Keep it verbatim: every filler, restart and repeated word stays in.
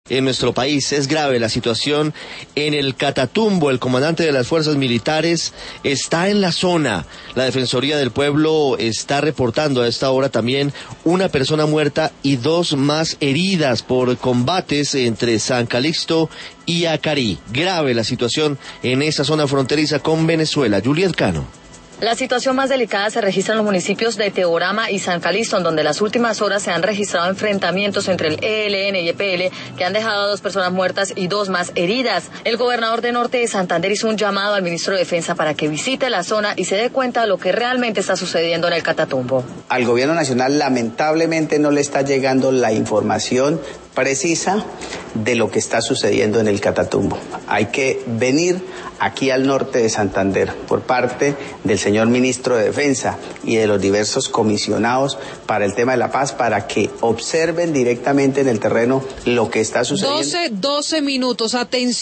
En nuestro país es grave la situación en el Catatumbo. El comandante de las fuerzas militares está en la zona. La Defensoría del Pueblo está reportando a esta hora también una persona muerta y dos más heridas por combates entre San Calixto y Acarí. Grave la situación en esa zona fronteriza con Venezuela. Juliet Cano. La situación más delicada se registra en los municipios de Teorama y San Calixto, en donde en las últimas horas se han registrado enfrentamientos entre el E L N y E P L que han dejado a dos personas muertas y dos más heridas. El gobernador de Norte de Santander hizo un llamado al ministro de Defensa para que visite la zona y se dé cuenta de lo que realmente está sucediendo en el Catatumbo. Al gobierno nacional lamentablemente no le está llegando la información precisa de lo que está sucediendo en el Catatumbo. Hay que venir aquí al norte de Santander por parte del señor ministro de Defensa y de los diversos comisionados para el tema de la paz para que observen directamente en el terreno lo que está sucediendo. doce, doce minutos, atención.